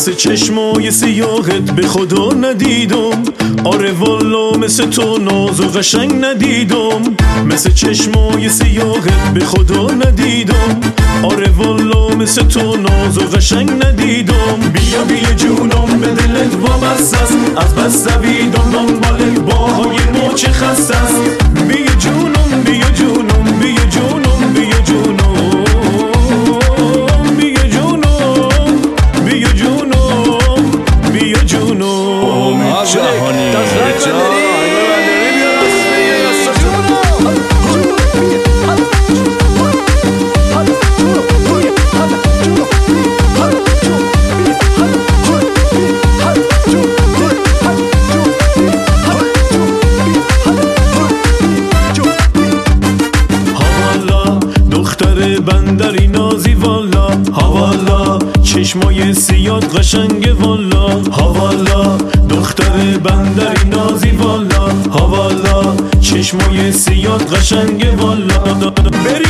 مثل چشمای سیاهت به خدا ندیدم. آره والا مثل تو ناز و قشنگ ندیدم. مثل چشمای سیاهت به خدا ندیدم. آره والا مثل تو ناز و قشنگ ندیدم. بیا بیا جونم به دلت وابسته است، از بس دویدم دنبالت با های مچ خسته است. بیا جونم بیا جونم بیا جونم بیا جونم بیا جونم بیا جونم بیا جونم. امید جهانی بندری نازی والا، حوالا چشمای سیاد قشنگ والا، حوالا دختر بندری نازی والا، حوالا چشمای سیاد قشنگ والا.